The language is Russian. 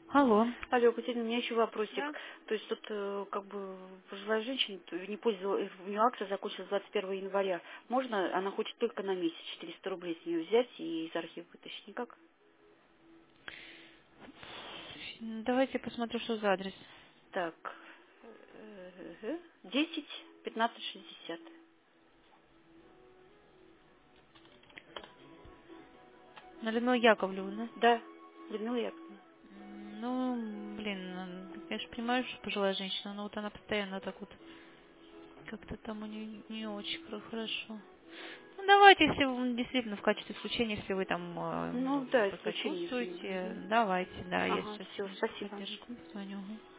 Алло. Алло, Катерина, у меня еще вопросик. Да? То есть тут как бы пожилая женщина не пользовалась, у нее акция закончилась 21 января. Можно, она хочет только на месяц 400 рублей с нее взять и из архива вытащить? Никак? Давайте посмотрю, что за адрес. Так, 10 15 60. На Людмилу Яковлевну, Да, Людмила Яковлевна. да? Ну, блин, я же понимаю, что пожилая женщина, но вот она постоянно так вот как-то там у нее не очень хорошо. Ну, давайте, если вы действительно в качестве исключения, если вы там Ну да, исключение же. посочувствуете, давайте, да, я Ага, сейчас все, в спасибо. поддержку позвоню.